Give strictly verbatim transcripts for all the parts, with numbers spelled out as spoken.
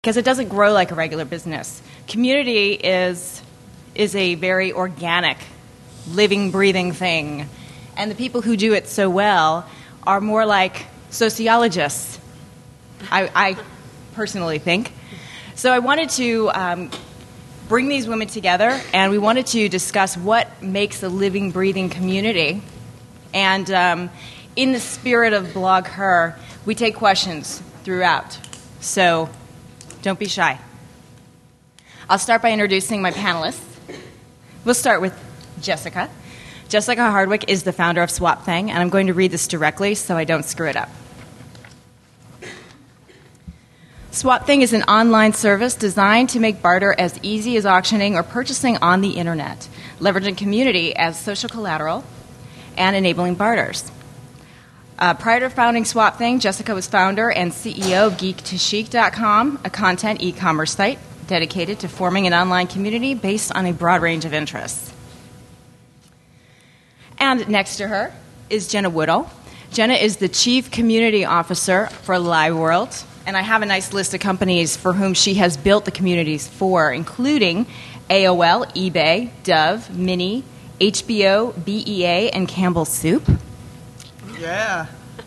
because it doesn't grow like a regular business. Community is is a very organic, living, breathing thing. And the people who do it so well are more like sociologists, I, I personally think. So I wanted to um, bring these women together, and we wanted to discuss what makes a living, breathing community. And um, in the spirit of Blog Her, we take questions throughout. So don't be shy. I'll start by introducing my panelists. We'll start with Jessica. Jessica Hardwick is the founder of SwapThing, and I'm going to read this directly so I don't screw it up. SwapThing is an online service designed to make barter as easy as auctioning or purchasing on the internet, leveraging community as social collateral and enabling barters. Uh, prior to founding SwapThing, Jessica was founder and C E O of geek to chic dot com, a content e-commerce site dedicated to forming an online community based on a broad range of interests. And next to her is Jenna Woodall. Jenna is the Chief Community Officer for LiveWorld, and I have a nice list of companies for whom she has built the communities for, including A O L, eBay, Dove, Mini, H B O, B E A, and Campbell's Soup. Yeah.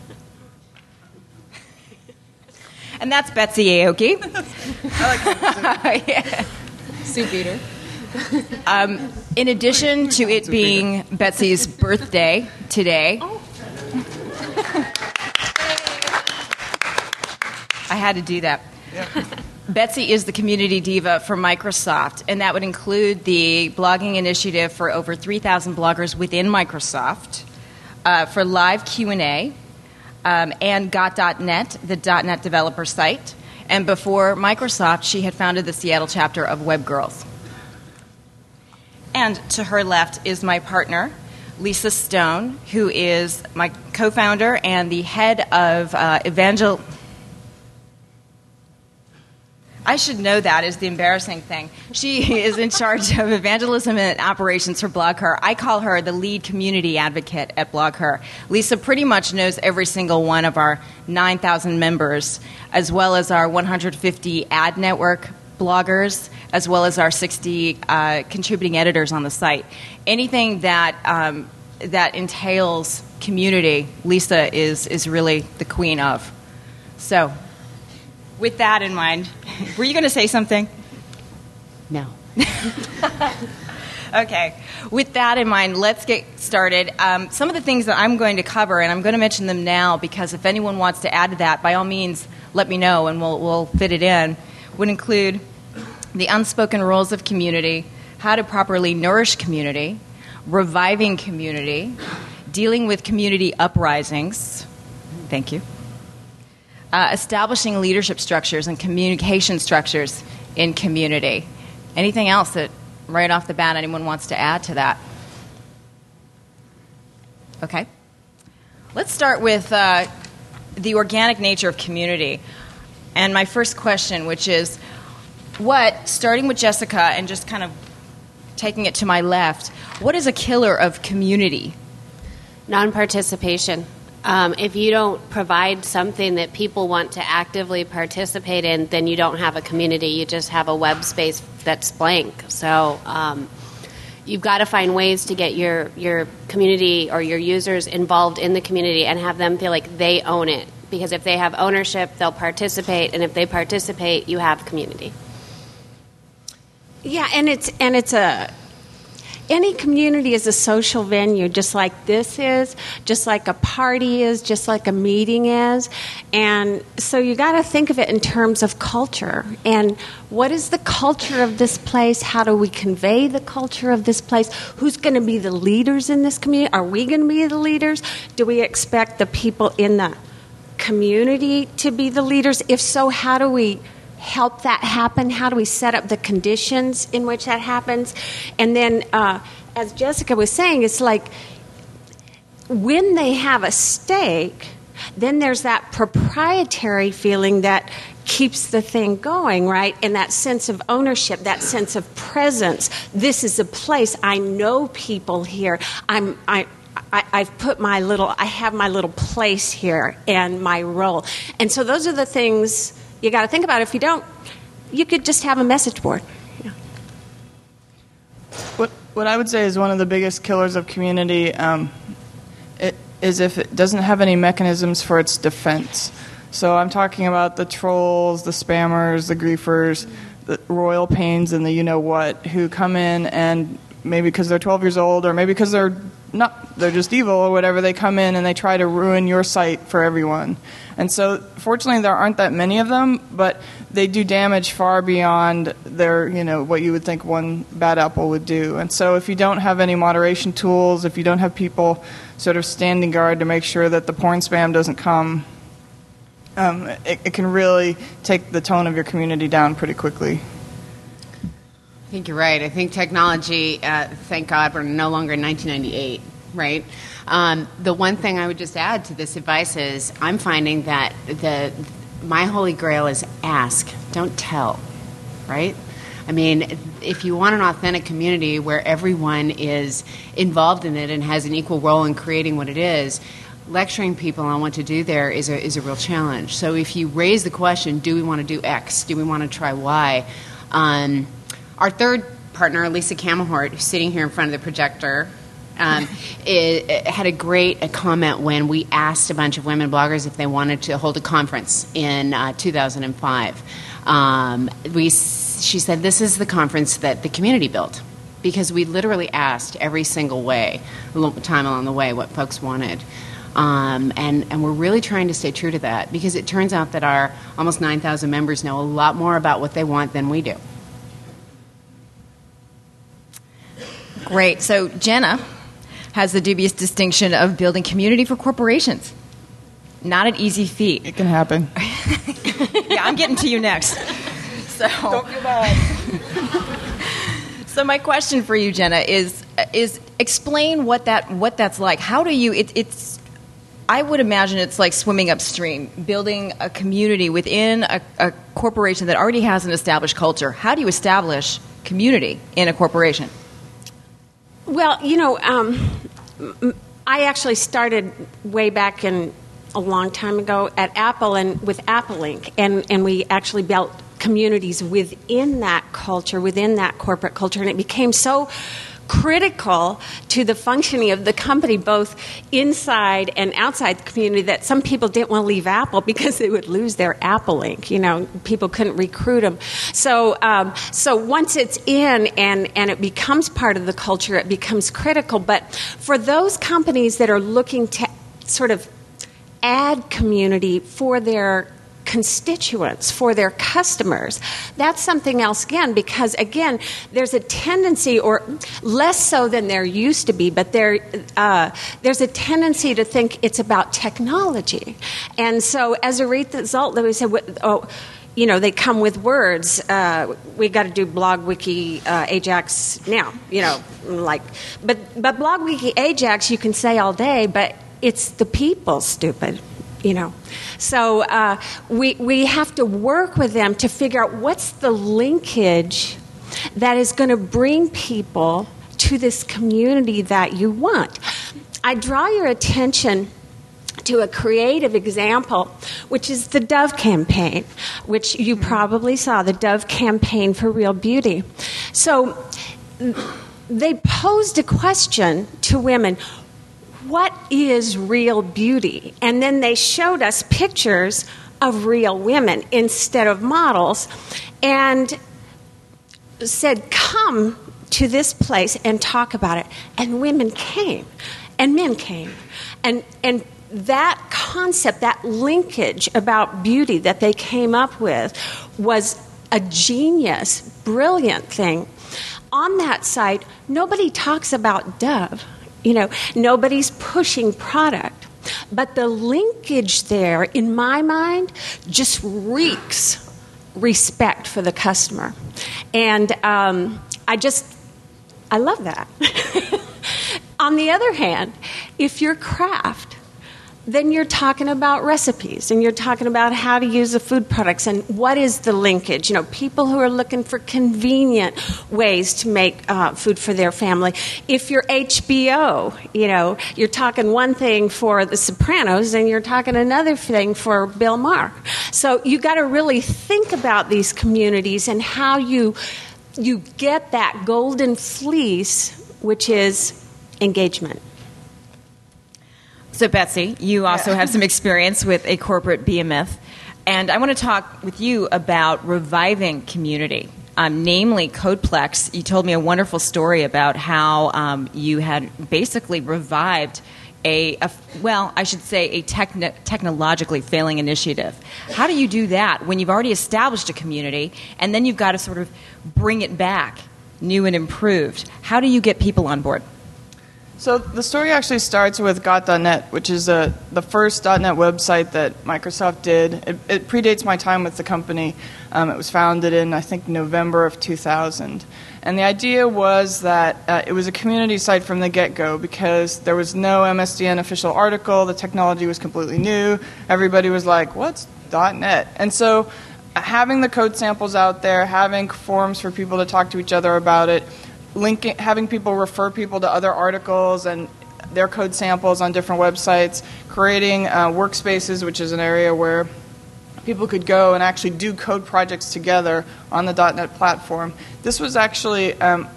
And that's Betsy Aoki. I like yeah. Soup eater. Um, in addition to it being Betsy's birthday today, Oh. I had to do that. Yeah. Betsy is the community diva for Microsoft, and that would include the blogging initiative for over three thousand bloggers within Microsoft, uh, for live Q and A, um, and got dot net, the .NET developer site. And before Microsoft, she had founded the Seattle chapter of WebGirls. And to her left is my partner, Lisa Stone, who is my co-founder and the head of uh, Evangel... I should know that is the embarrassing thing. She is in charge of evangelism and operations for Blog Her. I call her the lead community advocate at Blog Her. Lisa pretty much knows every single one of our nine thousand members, as well as our one hundred fifty ad network bloggers, as well as our sixty uh, contributing editors on the site. Anything that um, that entails community, Lisa is is really the queen of. So, with that in mind, were you going to say something? No. Okay. With that in mind, let's get started. Um, some of the things that I'm going to cover, and I'm going to mention them now because if anyone wants to add to that, by all means, let me know and we'll, we'll fit it in, would include the unspoken rules of community, how to properly nourish community, reviving community, dealing with community uprisings. Thank you. Uh, establishing leadership structures and communication structures in community. Anything else that, right off the bat, anyone wants to add to that? Okay. Let's start with uh, the organic nature of community. And my first question, which is, what, starting with Jessica and just kind of taking it to my left, what is a killer of community? Non-participation. Um, if you don't provide something that people want to actively participate in, then you don't have a community. You just have a web space that's blank. So um, you've got to find ways to get your, your community or your users involved in the community and have them feel like they own it. Because if they have ownership, they'll participate. And if they participate, you have community. Yeah, and it's and it's a... Any community is a social venue, just like this is, just like a party is, just like a meeting is. And so you got to think of it in terms of culture. And what is the culture of this place? How do we convey the culture of this place? Who's going to be the leaders in this community? Are we going to be the leaders? Do we expect the people in the community to be the leaders? If so, how do we help that happen? How do we set up the conditions in which that happens? And then, uh, as Jessica was saying, it's like when they have a stake, then there's that proprietary feeling that keeps the thing going, right? And that sense of ownership, that sense of presence. This is a place. I know people here. I'm, I, I, I've put my little, I have my little place here and my role. And so those are the things you got to think about. If you don't you could just have a message board. Yeah. What what I would say is one of the biggest killers of community um, it, is if it doesn't have any mechanisms for its defense. So I'm talking about the trolls, the spammers, the griefers, the royal pains, and the you-know-what, who come in and maybe because they're twelve years old or maybe because they're not, they're just evil or whatever, they come in and they try to ruin your site for everyone. And so fortunately there aren't that many of them, but they do damage far beyond their, you know, what you would think one bad apple would do. And so if you don't have any moderation tools, if you don't have people sort of standing guard to make sure that the porn spam doesn't come, um, it, it can really take the tone of your community down pretty quickly. I think you're right. I think technology, uh, thank God we're no longer in nineteen ninety-eight, right? Um, the one thing I would just add to this advice is I'm finding that the my holy grail is ask, don't tell, right? I mean, if you want an authentic community where everyone is involved in it and has an equal role in creating what it is, lecturing people on what to do there is a, is a real challenge. So if you raise the question, do we want to do X? Do we want to try Y? Um, our third partner, Lisa Camelhort, who's sitting here in front of the projector, Um, it, it had a great a comment when we asked a bunch of women bloggers if they wanted to hold a conference in uh, two thousand five. Um, we, she said, this is the conference that the community built, because we literally asked every single way, time along the way, what folks wanted. Um, and, and we're really trying to stay true to that, because it turns out that our almost nine thousand members know a lot more about what they want than we do. Great. So Jenna has the dubious distinction of building community for corporations. Not an easy feat. It can happen. Yeah, I'm getting to you next. So, Don't give up. So my question for you, Jenna, is is explain what that what that's like. How do you? It, it's I would imagine it's like swimming upstream, building a community within a, a corporation that already has an established culture. How do you establish community in a corporation? Well, you know, um, I actually started way back in a long time ago at Apple and with AppleLink, and, and we actually built communities within that culture, within that corporate culture, and it became so critical to the functioning of the company, both inside and outside the community, that some people didn't want to leave Apple because they would lose their AppleLink. You know, people couldn't recruit them. So, um, so once it's in and, and it becomes part of the culture, it becomes critical. But for those companies that are looking to sort of add community for their constituents, for their customers, that's something else again, because again, there's a tendency, or less so than there used to be, but there uh, there's a tendency to think it's about technology. And so as a result, we said, oh, you know, they come with words. Uh, we got to do BlogWiki uh, Ajax now, you know, like, but, but BlogWiki Ajax you can say all day, but it's the people, stupid. You know, so uh, we we have to work with them to figure out what's the linkage that is going to bring people to this community that you want. I draw your attention to a creative example, which is the Dove campaign, which you probably saw, the Dove campaign for Real Beauty. So they posed a question to women: what is real beauty? And then they showed us pictures of real women instead of models and said, come to this place and talk about it. And women came, and men came. And, and that concept, that linkage about beauty that they came up with was a genius, brilliant thing. On that site, nobody talks about Dove. You know, nobody's pushing product. But the linkage there, in my mind, just reeks respect for the customer. And um, I just, I love that. On the other hand, if your craft then you're talking about recipes and you're talking about how to use the food products and what is the linkage. You know, people who are looking for convenient ways to make uh, food for their family. If you're H B O, you know, you're talking one thing for The Sopranos and you're talking another thing for Bill Maher. So you got to really think about these communities and how you you get that golden fleece, which is engagement. So, Betsy, you also Yeah. have some experience with a corporate behemoth, and I want to talk with you about reviving community, um, namely Codeplex. You told me a wonderful story about how um, you had basically revived a, a well, I should say, a techni- technologically failing initiative. How do you do that when you've already established a community, and then you've got to sort of bring it back, new and improved? How do you get people on board? So the story actually starts with got dot net, which is uh, the first .dot net website that Microsoft did. It, it predates my time with the company. Um, it was founded in, I think, November of two thousand. And the idea was that uh, it was a community site from the get-go because there was no M S D N official article. The technology was completely new. Everybody was like, what's .dot net? And so uh, having the code samples out there, having forums for people to talk to each other about it, linking, having people refer people to other articles and their code samples on different websites, creating uh, workspaces, which is an area where people could go and actually do code projects together on the .dot net platform. This was actually, um,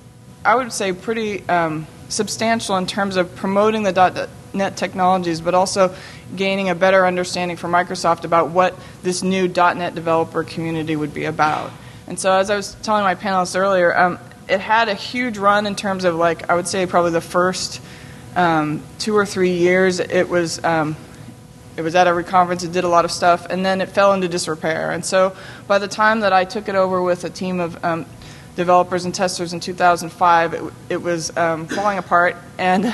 I would say, pretty um, substantial in terms of promoting the .dot net technologies, but also gaining a better understanding for Microsoft about what this new .dot net developer community would be about. And so as I was telling my panelists earlier, um, it had a huge run in terms of, like, I would say probably the first um, two or three years. It was um, it was at every conference. It did a lot of stuff, and then it fell into disrepair. And so by the time that I took it over with a team of um, developers and testers in two thousand five, it, it was um, falling apart. And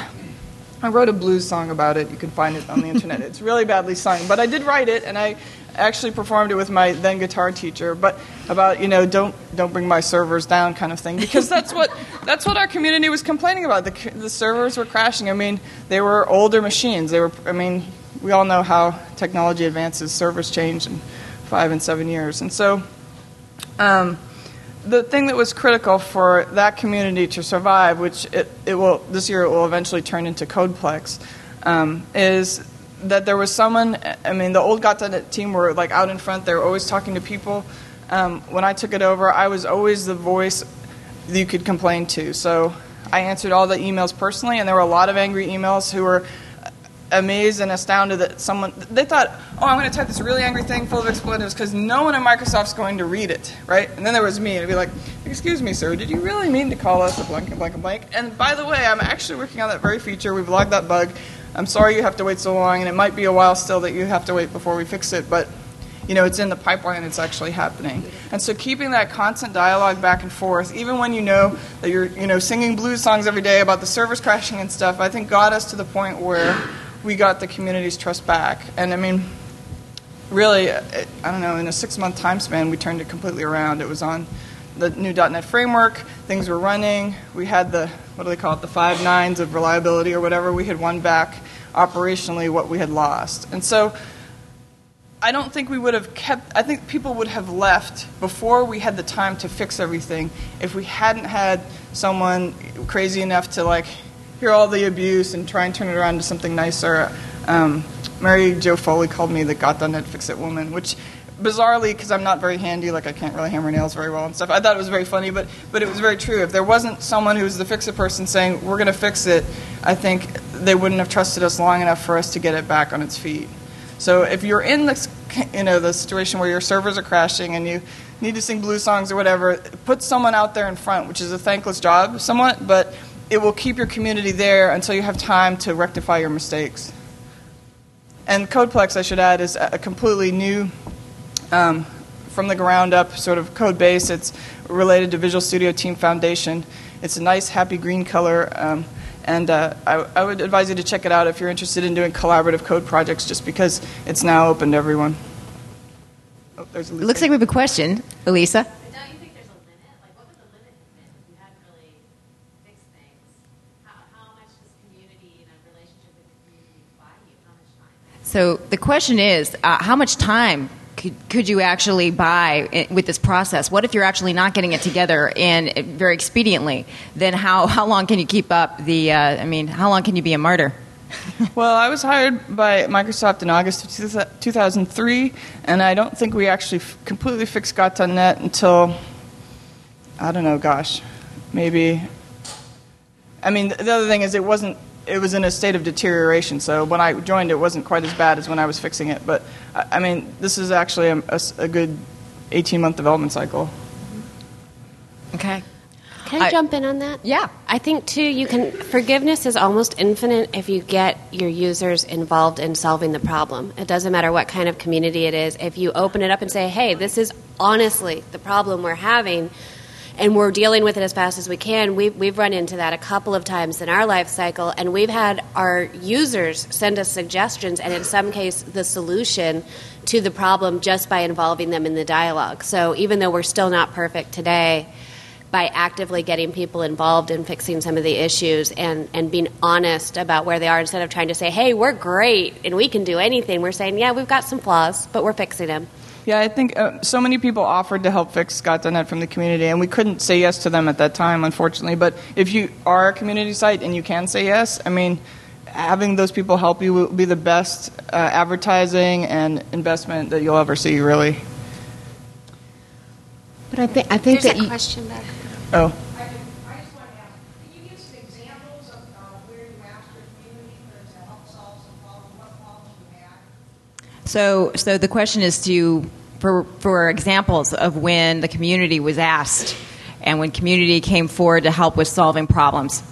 I wrote a blues song about it. You can find it on the internet. It's really badly sung, but I did write it, and I actually performed it with my then guitar teacher, but about, you know, don't don't bring my servers down kind of thing, because that's what that's what our community was complaining about. The the servers were crashing. I mean, they were older machines. They were, I mean, we all know how technology advances. Servers change in five and seven years, and so um, the thing that was critical for that community to survive, which it, it will this year it will eventually turn into Codeplex, um, is that there was someone. I mean, the old got dot net team were like out in front. They were always talking to people. Um, when I took it over, I was always the voice that you could complain to. So I answered all the emails personally, and there were a lot of angry emails who were amazed and astounded that someone, they thought, oh, I'm going to type this really angry thing full of expletives because no one at Microsoft's going to read it, right? And then there was me, and it'd be like, excuse me, sir, did you really mean to call us a blank and blank and blank? And by the way, I'm actually working on that very feature. We've logged that bug. I'm sorry you have to wait so long, and it might be a while still that you have to wait before we fix it, but you know, it's in the pipeline, it's actually happening. And so keeping that constant dialogue back and forth, even when you know that you're, you know, singing blues songs every day about the servers crashing and stuff, I think got us to the point where we got the community's trust back. And I mean, really, it, I don't know, in a six-month time span, we turned it completely around. It was on the new .dot net framework, things were running, we had the, what do they call it, the five nines of reliability or whatever, we had won back operationally what we had lost. And so I don't think we would have kept, I think people would have left before we had the time to fix everything if we hadn't had someone crazy enough to like hear all the abuse and try and turn it around to something nicer. Um, Mary Jo Foley called me the got dot net fix-it woman, which bizarrely, because I'm not very handy, like I can't really hammer nails very well and stuff, I thought it was very funny, but, but it was very true. If there wasn't someone who was the fix-it person saying, we're going to fix it, I think they wouldn't have trusted us long enough for us to get it back on its feet. So if you're in this, you know, the situation where your servers are crashing and you need to sing blues songs or whatever, put someone out there in front, which is a thankless job somewhat, but it will keep your community there until you have time to rectify your mistakes. And Codeplex, I should add, is a completely new, um, from the ground up sort of code base. It's related to Visual Studio Team Foundation. It's a nice, happy green color. Um, And uh, I, I would advise you to check it out if you're interested in doing collaborative code projects, just because it's now open to everyone. Oh, there's Elisa. It looks like we have a question. Elisa? Don't you think there's a limit? Like, what would the limit have been if you hadn't really fixed things? How, how much does community and a relationship with the community buy you? How much time? So the question is, uh, how much time could, could you actually buy i- with this process? What if you're actually not getting it together and uh, very expediently? Then how, how long can you keep up the, uh, I mean, how long can you be a martyr? Well, I was hired by Microsoft in August of two thousand three, and I don't think we actually f- completely fixed Got dot net until, I don't know, gosh, maybe. I mean, the other thing is it wasn't, it was in a state of deterioration, so when I joined it wasn't quite as bad as when I was fixing it. But, I I mean, this is actually a, a s- a good eighteen-month development cycle. Okay. Can I, I- jump in on that? Yeah. I think too, you can forgiveness is almost infinite if you get your users involved in solving the problem. It doesn't matter what kind of community it is. If you open it up and say, "Hey, this is honestly the problem we're having," and we're dealing with it as fast as we can. We've, we've run into that a couple of times in our life cycle, and we've had our users send us suggestions, and in some case, the solution to the problem just by involving them in the dialogue. So even though we're still not perfect today, by actively getting people involved in fixing some of the issues and, and being honest about where they are instead of trying to say, hey, we're great and we can do anything. We're saying, yeah, we've got some flaws, but we're fixing them. Yeah, I think uh, so many people offered to help fix Got dot net from the community, and we couldn't say yes to them at that time, unfortunately. But if you are a community site and you can say yes, I mean, having those people help you will be the best uh, advertising and investment that you'll ever see, really. But I think I think There's that a you, question back. Oh. I just want to ask, can you give some examples of uh, where you asked your community for to help solve some problem, what problems you had? So, so the question is to for for examples of when the community was asked, and when community came forward to help with solving problems.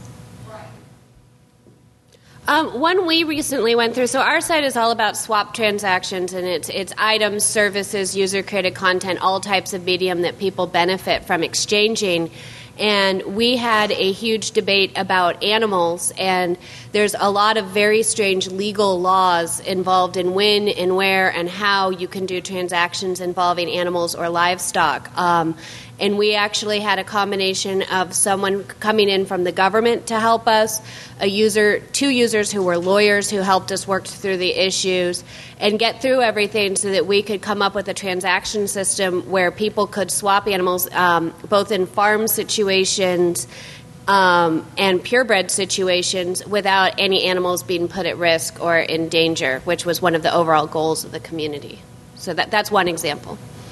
Um, one we recently went through. So our site is all about swap transactions, and it's it's items, services, user-created content, all types of medium that people benefit from exchanging. And we had a huge debate about animals, and there's a lot of very strange legal laws involved in when and where and how you can do transactions involving animals or livestock. Um, and we actually had a combination of someone coming in from the government to help us, a user, two users who were lawyers who helped us work through the issues and get through everything so that we could come up with a transaction system where people could swap animals, um, both in farm situations um, and purebred situations, without any animals being put at risk or in danger, which was one of the overall goals of the community. So that, that's one example.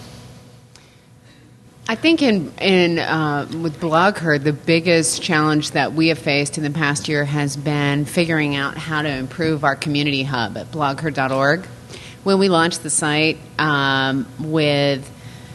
I think in in uh, with BlogHer, the biggest challenge that we have faced in the past year has been figuring out how to improve our community hub at blogher dot org. When we launched the site um, with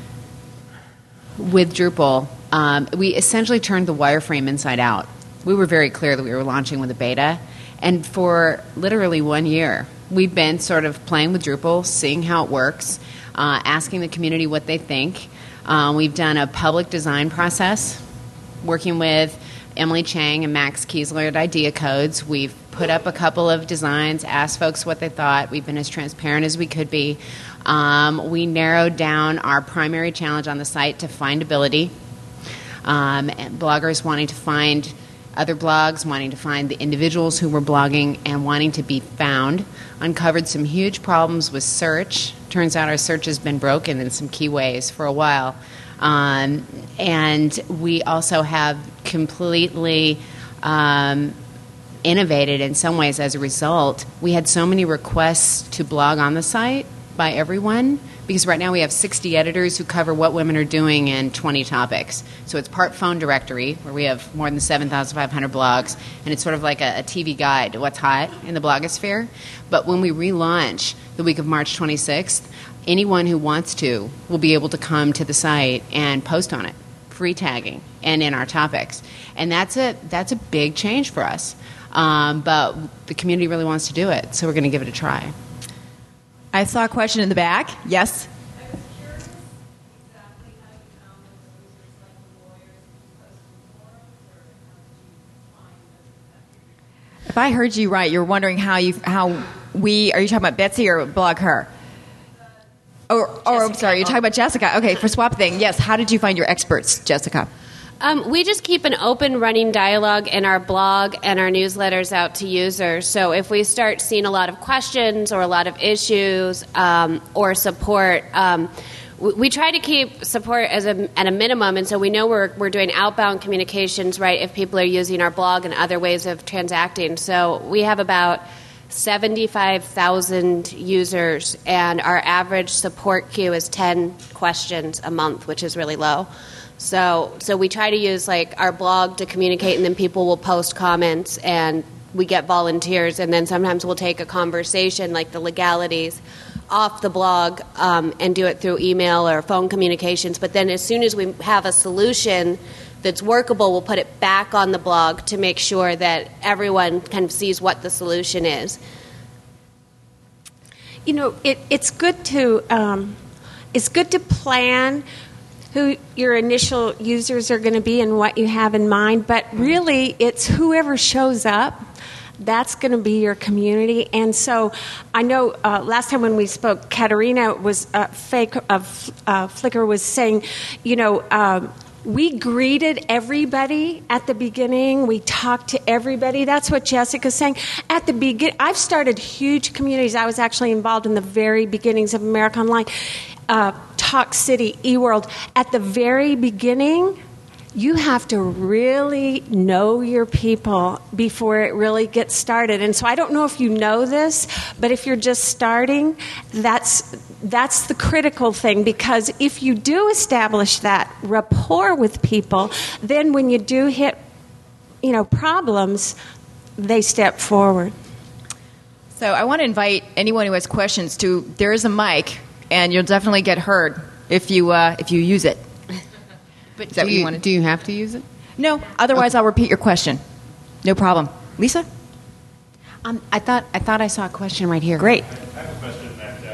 with Drupal, um, we essentially turned the wireframe inside out. We were very clear that we were launching with a beta, and for literally one year, we've been sort of playing with Drupal, seeing how it works, uh, asking the community what they think. Um, we've done a public design process, working with Emily Chang and Max Kiesler at Idea Codes. We've put up a couple of designs, asked folks what they thought. We've been as transparent as we could be. Um, we narrowed down our primary challenge on the site to findability. Um, and bloggers wanting to find other blogs, wanting to find the individuals who were blogging and wanting to be found. Uncovered some huge problems with search. Turns out our search has been broken in some key ways for a while. Um, and we also have completely um, innovated in some ways as a result. We had so many requests to blog on the site by everyone, because right now we have sixty editors who cover what women are doing in twenty topics. So it's part phone directory, where we have more than seven thousand five hundred blogs, and it's sort of like a, a T V guide to what's hot in the blogosphere. But when we relaunch the week of March twenty-sixth, anyone who wants to will be able to come to the site and post on it, free tagging, and in our topics. And that's a, that's a big change for us. Um, but the community really wants to do it, so we're going to give it a try. I saw a question in the back. Yes? I was curious exactly how you found those users, like the lawyers who posted forums, or how did you find those? If I heard you right, you're wondering how you how we are you talking about Betsy or BlogHer? Or, or I'm sorry, you're talking about Jessica. Okay, for Swap Thing, yes. How did you find your experts, Jessica? Um, we just keep an open running dialogue in our blog and our newsletters out to users. So if we start seeing a lot of questions or a lot of issues um, or support, um, we, we try to keep support as a, at a minimum. And so we know we're, we're doing outbound communications, right, if people are using our blog and other ways of transacting. So we have about seventy-five thousand users, and our average support queue is ten questions a month, which is really low. So, so we try to use like our blog to communicate, and then people will post comments, and we get volunteers, and then sometimes we'll take a conversation, like the legalities, off the blog um, and do it through email or phone communications. But then, as soon as we have a solution that's workable, we'll put it back on the blog to make sure that everyone kind of sees what the solution is. You know, it, it's good to um, it's good to plan who your initial users are going to be and what you have in mind, but really it's whoever shows up. That's going to be your community. And so I know uh, last time when we spoke, Katerina was uh, fake uh, uh, Flickr was saying, you know, um, we greeted everybody at the beginning. We talked to everybody. That's what Jessica's saying. At the begin, I've started huge communities. I was actually involved in the very beginnings of America Online, uh, Talk City, eWorld. At the very beginning, you have to really know your people before it really gets started. And so I don't know if you know this, but if you're just starting, that's that's the critical thing, because if you do establish that rapport with people, then when you do hit, you know, problems, they step forward. So I want to invite anyone who has questions to, there is a mic, and you'll definitely get heard if you uh, if you use it. But Is that do, what you you, wanted? do you have to use it? No, otherwise I'll repeat your question. No problem. Lisa? Um, I thought I thought I saw a question right here. Great. I have a question back to, on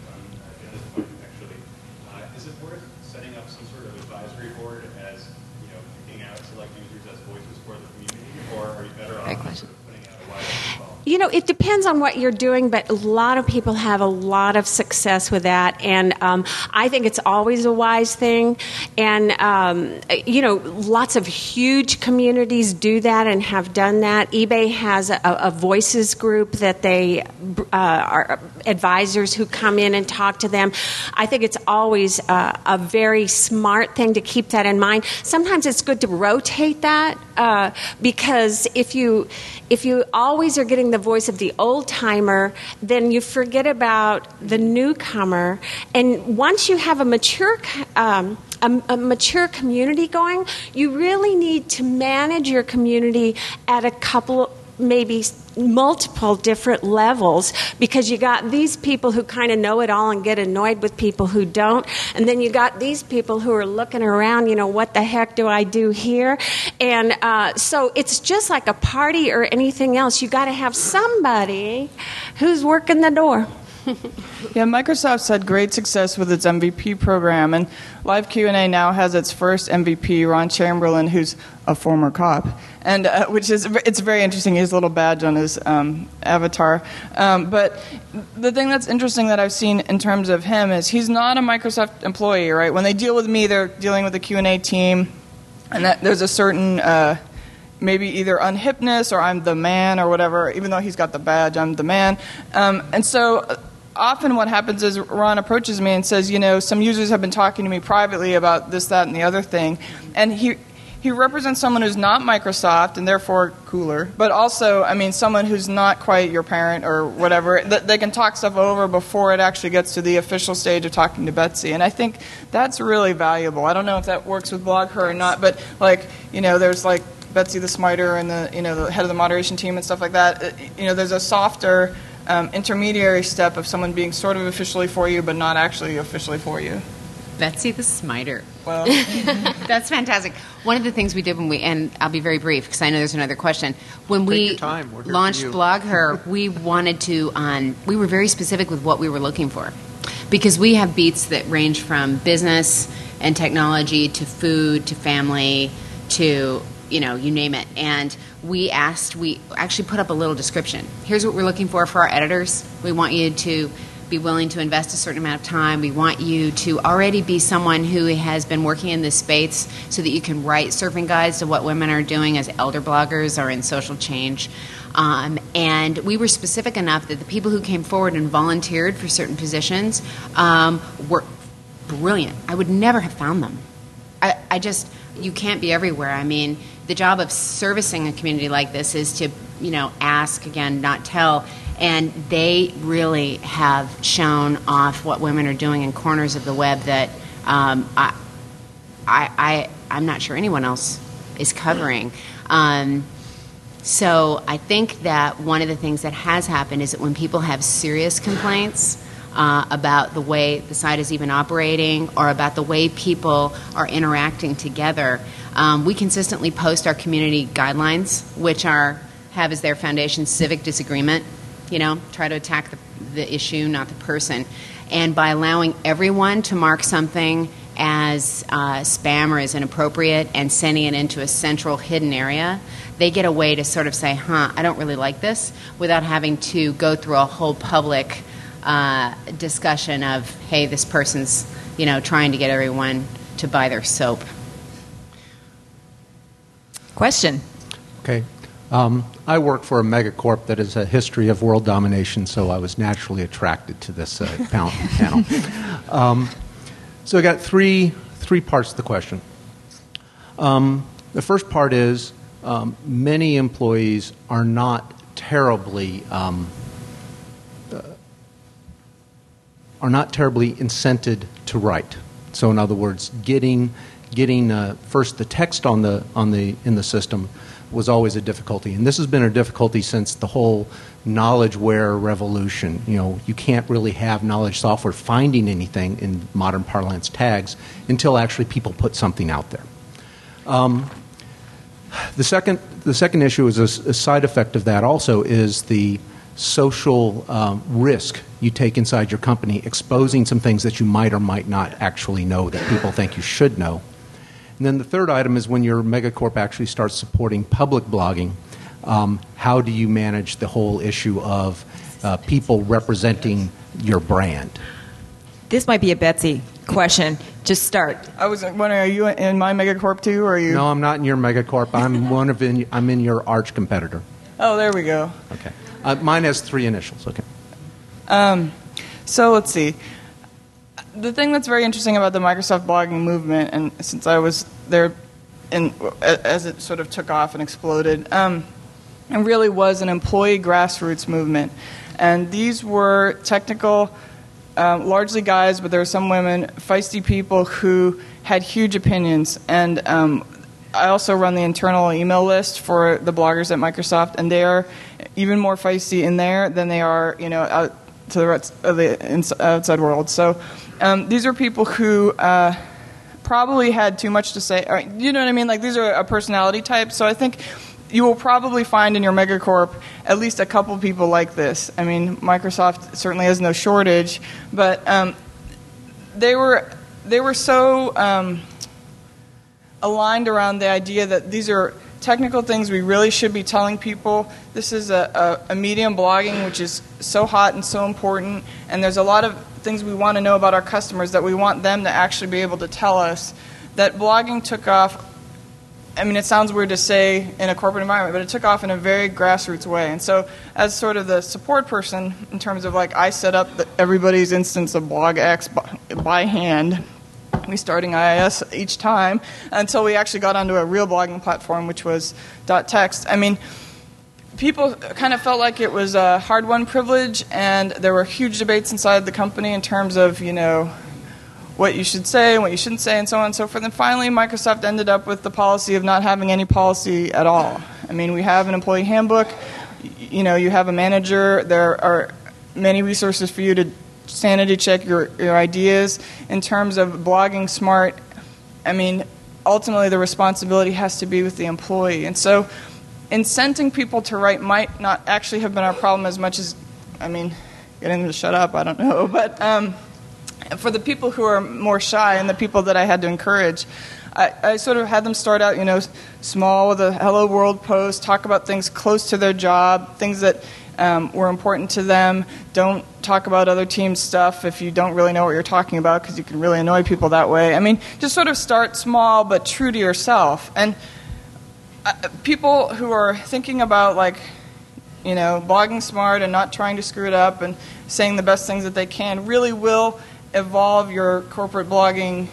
uh, Jenna's point, actually. Uh, is it worth setting up some sort of advisory board as, you know, picking out select users as voices for the community, or are you better off just sort of putting out a wider call? You know, it depends on what you're doing, but a lot of people have a lot of success with that, and um, I think it's always a wise thing. And, um, you know, lots of huge communities do that and have done that. eBay has a, a voices group that they uh, are advisors who come in and talk to them. I think it's always uh, a very smart thing to keep that in mind. Sometimes it's good to rotate that, uh, because if you if you always are getting the voice of the old timer, then you forget about the newcomer. And once you have a mature um, a, a mature community going, you really need to manage your community at a couple, maybe multiple different levels, because you got these people who kind of know it all and get annoyed with people who don't, and then you got these people who are looking around, you know, what the heck do I do here? And uh, so it's just like a party or anything else. You got to have somebody who's working the door. Yeah, Microsoft's had great success with its M V P program, and Live Q and A now has its first M V P, Ron Chamberlain, who's a former cop, and uh, which is it's very interesting. He has a little badge on his um, avatar. Um, but the thing that's interesting that I've seen in terms of him is he's not a Microsoft employee, right? When they deal with me, they're dealing with the Q and A team, and that, there's a certain uh, maybe either unhipness or I'm the man or whatever. Even though he's got the badge, I'm the man, um, and so. Often what happens is Ron approaches me and says, you know, some users have been talking to me privately about this, that, and the other thing. And he he represents someone who's not Microsoft and therefore cooler, but also, I mean, someone who's not quite your parent or whatever. That they can talk stuff over before it actually gets to the official stage of talking to Betsy. And I think that's really valuable. I don't know if that works with BlogHer or not, but, like, you know, there's, like, Betsy the Smiter and the, you know, the head of the moderation team and stuff like that. You know, there's a softer Um, intermediary step of someone being sort of officially for you, but not actually officially for you. Betsy the Smiter. Well, That's fantastic. One of the things we did when we, and I'll be very brief because I know there's another question. When Take we your time. We're here for launched you. BlogHer, we wanted to, um, we were very specific with what we were looking for, because we have beats that range from business and technology to food to family to, you know, you name it. And we asked, we actually put up a little description. Here's what we're looking for for our editors. We want you to be willing to invest a certain amount of time. We want you to already be someone who has been working in this space so that you can write surfing guides to what women are doing as elder bloggers or in social change. Um, and we were specific enough that the people who came forward and volunteered for certain positions um, were brilliant. I would never have found them. I, I just, you can't be everywhere. I mean, the job of servicing a community like this is to, you know, ask, again, not tell. And they really have shown off what women are doing in corners of the web that um, I, I, I, I'm not sure anyone else is covering. Um, so I think that one of the things that has happened is that when people have serious complaints uh, about the way the site is even operating or about the way people are interacting together, um, we consistently post our community guidelines, which are have as their foundation civic disagreement. You know, try to attack the, the issue, not the person. And by allowing everyone to mark something as uh, spam or as inappropriate and sending it into a central hidden area, they get a way to sort of say, huh, I don't really like this, without having to go through a whole public uh, discussion of, hey, this person's, you know, trying to get everyone to buy their soap. Question. Okay. Um, I work for a megacorp that has a history of world domination, so I was naturally attracted to this uh, panel. Um, so I got three three parts to the question. Um, the first part is um, many employees are not terribly um, uh, are not terribly incented to write. So in other words, getting getting uh, first the text on the on the in the system was always a difficulty. And this has been a difficulty since the whole knowledgeware revolution. You know, you can't really have knowledge software finding anything in modern parlance tags until actually people put something out there. Um, the second the second issue is a, a side effect of that also is the social um, risk you take inside your company, exposing some things that you might or might not actually know that people think you should know. And then the third item is when your megacorp actually starts supporting public blogging, um, how do you manage the whole issue of uh, people representing your brand? This might be a Betsy question. Just start. I was wondering, are you in my megacorp too, or are you? No, I'm not in your megacorp. I'm one of in, I'm in your arch competitor. Oh, there we go. Okay. Uh, mine has three initials. Okay. Um, so let's see. The thing that's very interesting about the Microsoft blogging movement, and since I was there in, as it sort of took off and exploded, um, it really was an employee grassroots movement. And these were technical, um, largely guys, but there were some women, feisty people who had huge opinions. And um, I also run the internal email list for the bloggers at Microsoft, and they are even more feisty in there than they are, you know, out to the rest of the outside world. So um, these are people who uh, probably had too much to say. Or, you know what I mean? Like, these are a personality type. So I think you will probably find in your megacorp at least a couple people like this. I mean, Microsoft certainly has no shortage, but um, they were they were so um, aligned around the idea that these are technical things we really should be telling people. This is a, a, a medium, blogging, which is so hot and so important, and there's a lot of things we want to know about our customers that we want them to actually be able to tell us. That blogging took off, I mean, it sounds weird to say in a corporate environment, but it took off in a very grassroots way. And so as sort of the support person, in terms of like I set up the, everybody's instance of BlogX by, by hand, we starting I I S each time until we actually got onto a real blogging platform, which was .text. I mean, people kind of felt like it was a hard-won privilege, and there were huge debates inside the company in terms of, you know, what you should say and what you shouldn't say and so on and so forth. And finally, Microsoft ended up with the policy of not having any policy at all. I mean, we have an employee handbook. You know, you have a manager. There are many resources for you to sanity check your, your ideas. In terms of blogging smart, I mean, ultimately the responsibility has to be with the employee. And so incenting people to write might not actually have been our problem as much as, I mean, getting them to shut up, I don't know. But um, for the people who are more shy and the people that I had to encourage, I, I sort of had them start out, you know, small with a Hello World post, talk about things close to their job, things that um, were important to them. Don't talk about other teams' stuff if you don't really know what you're talking about, because you can really annoy people that way. I mean, just sort of start small but true to yourself. And uh, people who are thinking about, like, you know, blogging smart and not trying to screw it up and saying the best things that they can really will evolve your corporate blogging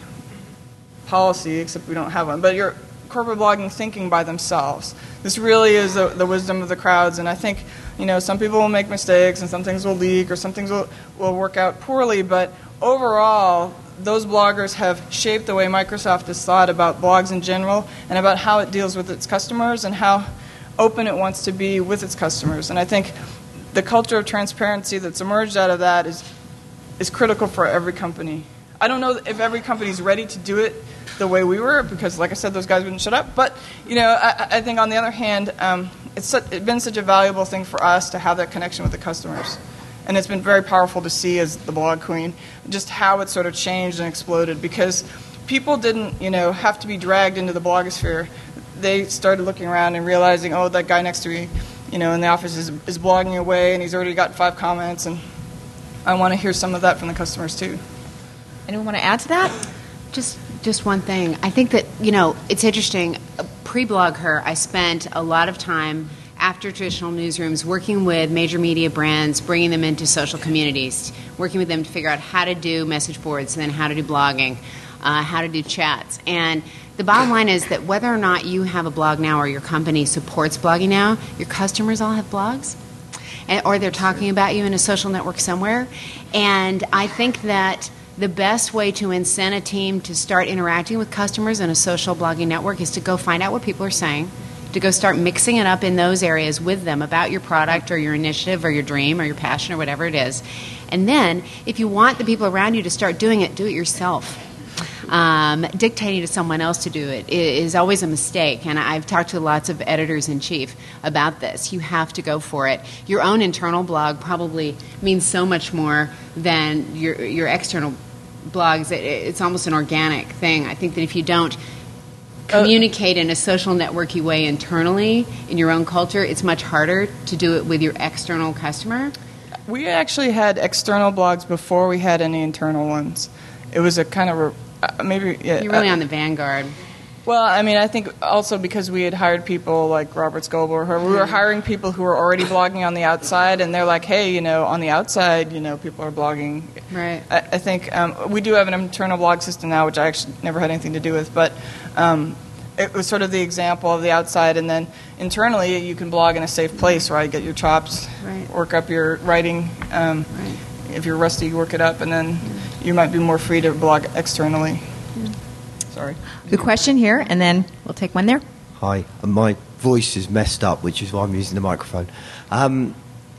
policy, except we don't have one, but your corporate blogging thinking by themselves. This really is the, the wisdom of the crowds, and I think, you know, some people will make mistakes and some things will leak or some things will, will work out poorly, but overall, those bloggers have shaped the way Microsoft has thought about blogs in general and about how it deals with its customers and how open it wants to be with its customers. And I think the culture of transparency that's emerged out of that is is critical for every company. I don't know if every company is ready to do it the way we were, because, like I said, those guys wouldn't shut up. But, you know, I, I think on the other hand, um, it's, such, it's been such a valuable thing for us to have that connection with the customers. And it's been very powerful to see, as the blog queen, just how it sort of changed and exploded, because people didn't, you know, have to be dragged into the blogosphere. They started looking around and realizing, oh, that guy next to me, you know, in the office is, is blogging away, and he's already got five comments, and I want to hear some of that from the customers too. Anyone want to add to that? Just just one thing. I think that, you know, it's interesting. Pre-Blog Her, I spent a lot of time after traditional newsrooms working with major media brands, bringing them into social communities, working with them to figure out how to do message boards and then how to do blogging, uh, how to do chats. And the bottom line is that whether or not you have a blog now or your company supports blogging now, your customers all have blogs. And, or they're talking about you in a social network somewhere. And I think that the best way to incent a team to start interacting with customers in a social blogging network is to go find out what people are saying, to go start mixing it up in those areas with them about your product or your initiative or your dream or your passion or whatever it is. And then, if you want the people around you to start doing it, do it yourself. Um, dictating to someone else to do it is always a mistake, and I've talked to lots of editors-in-chief about this. You have to go for it. Your own internal blog probably means so much more than your your external blogs. It, it's almost an organic thing. I think that if you don't communicate in a social networky way internally in your own culture, it's much harder to do it with your external customer. We actually had external blogs before we had any internal ones. It was a kind of a Uh, maybe yeah, You're really uh, on the vanguard. Well, I mean, I think also because we had hired people like Robert Scoble or her, we were hiring people who were already blogging on the outside, and they're like, hey, you know, on the outside, you know, people are blogging. Right. I, I think um, we do have an internal blog system now, which I actually never had anything to do with, but um, it was sort of the example of the outside, and then internally you can blog in a safe place, right? Get your chops, right. Work up your writing. Um, right. If you're rusty, you work it up, and then yeah. you might be more free to blog externally. Yeah. Sorry. Good question here, and then we'll take one there. Hi. My voice is messed up, which is why I'm using the microphone. Um,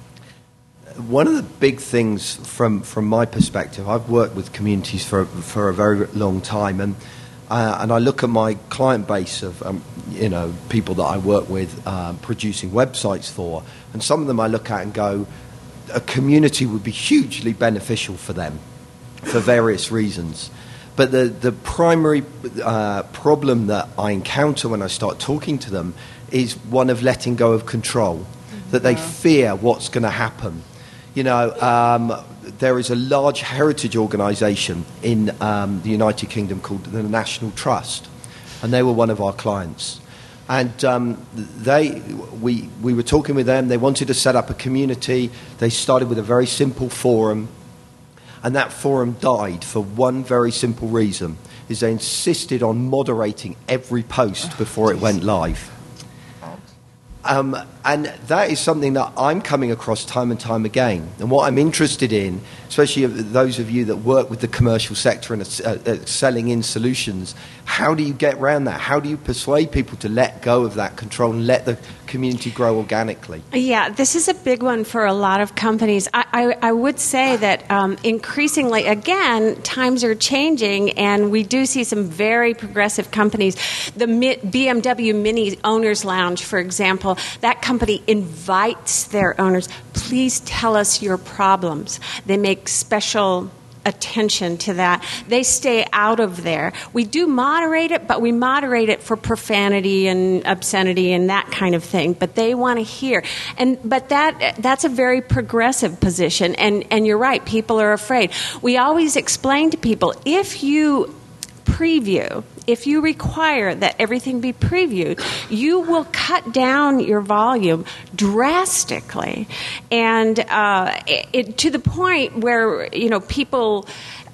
one of the big things from, from my perspective, I've worked with communities for for a very long time, and uh, and I look at my client base of um, you know people that I work with uh, producing websites for, and some of them I look at and go, a community would be hugely beneficial for them for various reasons. But the, the primary uh, problem that I encounter when I start talking to them is one of letting go of control, mm-hmm. that they fear what's going to happen. You know, um, there is a large heritage organisation in um, the United Kingdom called the National Trust, and they were one of our clients. And um, they, we, we were talking with them. They wanted to set up a community. They started with a very simple forum. And that forum died for one very simple reason, is they insisted on moderating every post before it went live. Um, and that is something that I'm coming across time and time again. And what I'm interested in, especially those of you that work with the commercial sector and are uh, selling in solutions, how do you get around that? How do you persuade people to let go of that control and let the community grow organically? Yeah, this is a big one for a lot of companies. I, I, I would say that um, increasingly, again, times are changing, and we do see some very progressive companies. The B M W Mini Owners Lounge, for example, that company invites their owners, please tell us your problems. They make special attention to that. They stay out of there. We do moderate it, but we moderate it for profanity and obscenity and that kind of thing. But they want to hear, and but that that's a very progressive position. And and you're right. People are afraid. We always explain to people, if you preview, if you require that everything be previewed, you will cut down your volume drastically, and uh, it, to the point where, you know, people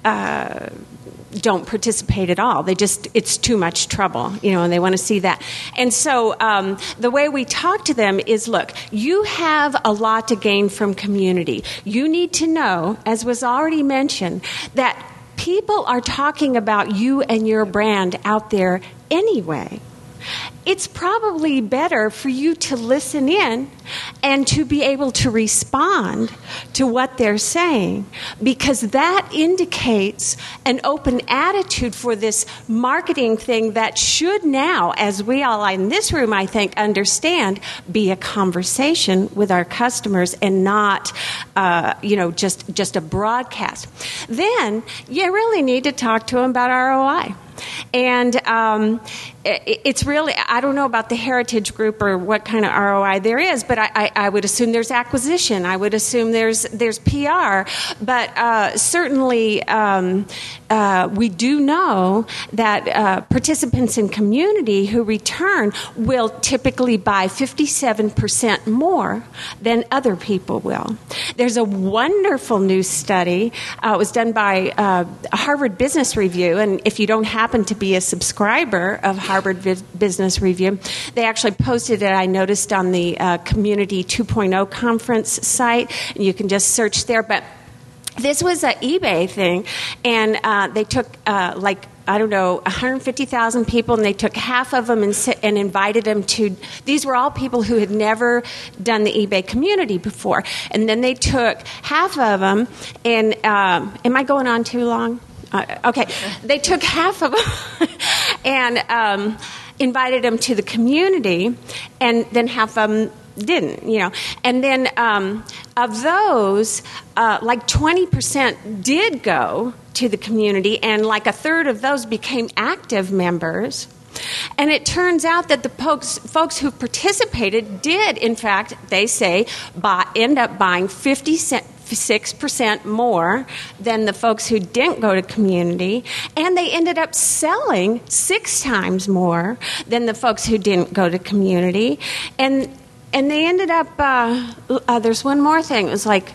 uh, don't participate at all. They just, it's too much trouble, you know, and they want to see that. And so um, the way we talk to them is, look, you have a lot to gain from community. You need to know, as was already mentioned, that people are talking about you and your brand out there anyway. It's probably better for you to listen in and to be able to respond to what they're saying, because that indicates an open attitude for this marketing thing that should now, as we all in this room, I think, understand, be a conversation with our customers and not, uh, you know, just, just a broadcast. Then you really need to talk to them about R O I. And um, it, it's really, I don't know about the Heritage Group or what kind of R O I there is, but I, I, I would assume there's acquisition. I would assume there's there's P R. But uh, certainly um, uh, we do know that uh, participants in community who return will typically buy fifty-seven percent more than other people will. There's a wonderful new study. Uh, it was done by uh, Harvard Business Review, and if you don't happen to be a subscriber of Harvard Business Review, they actually posted it, I noticed, on the uh, Community two point oh conference site, and you can just search there. But this was an eBay thing, and uh, they took uh, like I don't know, one hundred fifty thousand people, and they took half of them and, and invited them to, these were all people who had never done the eBay community before. And then they took half of them, and um, am I going on too long? Uh, okay. They took half of them and um, invited them to the community, and then half of them didn't, you know. And then um, of those, uh, like twenty percent did go to the community, and like a third of those became active members. And it turns out that the folks, folks who participated did, in fact, they say, buy, end up buying fifty-six percent more than the folks who didn't go to community, and they ended up selling six times more than the folks who didn't go to community. And and they ended up, uh, uh, there's one more thing, it was like,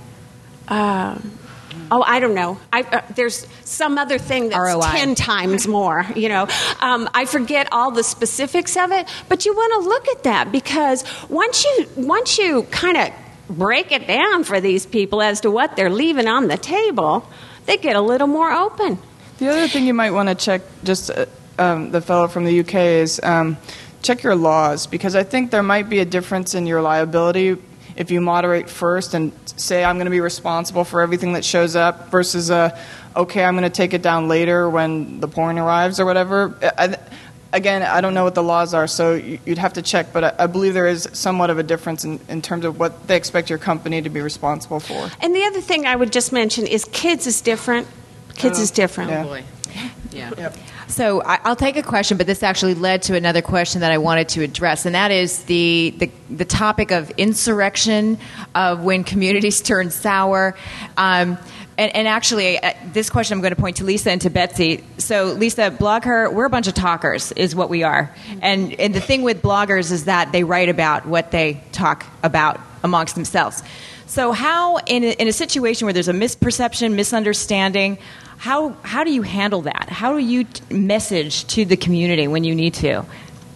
uh, oh, I don't know. I, uh, there's some other thing that's R O I. ten times more, you know. Um, I forget all the specifics of it, but you want to look at that, because once you once you kind of break it down for these people as to what they're leaving on the table, they get a little more open. The other thing you might want to check, just uh, um, the fellow from the U K, is um, check your laws, because I think there might be a difference in your liability if you moderate first and say, I'm going to be responsible for everything that shows up, versus, uh, okay, I'm going to take it down later when the porn arrives or whatever. I, again, I don't know what the laws are, so you'd have to check, but I, I believe there is somewhat of a difference in, in terms of what they expect your company to be responsible for. And the other thing I would just mention is kids is different. Kids Oh, is different. yeah. Oh boy. Yeah. Yep. So I- I'll take a question, but this actually led to another question that I wanted to address, and that is the, the, the topic of insurrection, of when communities turn sour. Um, and, and actually, uh, this question I'm going to point to Lisa and to Betsy. So Lisa, Blogger, we're a bunch of talkers is what we are. And, and the thing with bloggers is that they write about what they talk about amongst themselves. So how, in a, in a situation where there's a misperception, misunderstanding, how how do you handle that? How do you t- message to the community when you need to?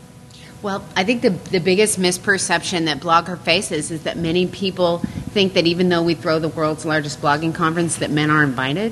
Well, I think the the biggest misperception that Blogger faces is that many people think that even though we throw the world's largest blogging conference, that men are invited.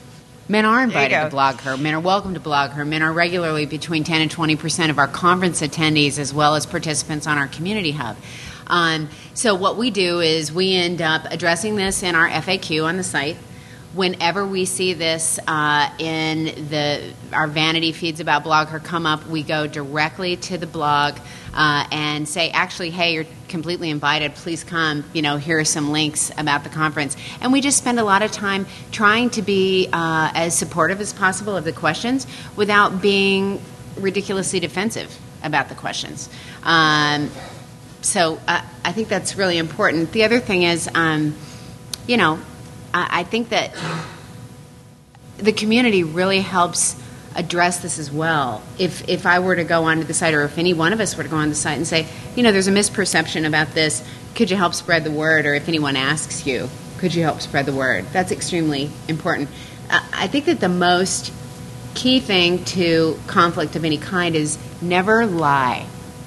Men are invited There you to go. Blogger. Men are welcome to Blogger. Men are regularly between ten and twenty percent of our conference attendees, as well as participants on our community hub. Um, so what we do is we end up addressing this in our F A Q on the site. whenever we see this uh, in the our vanity feeds about Blogger come up, we go directly to the blog uh, and say, actually, hey, you're completely invited. Please come. You know, here are some links about the conference. And we just spend a lot of time trying to be uh, as supportive as possible of the questions without being ridiculously defensive about the questions. Um, so uh, I think that's really important. The other thing is, um, you know, I think that the community really helps address this as well. If if I were to go onto the site, or if any one of us were to go on the site and say, you know, there's a misperception about this, could you help spread the word? Or if anyone asks you, could you help spread the word? That's extremely important. Uh, I think that the most key thing to conflict of any kind is never lie.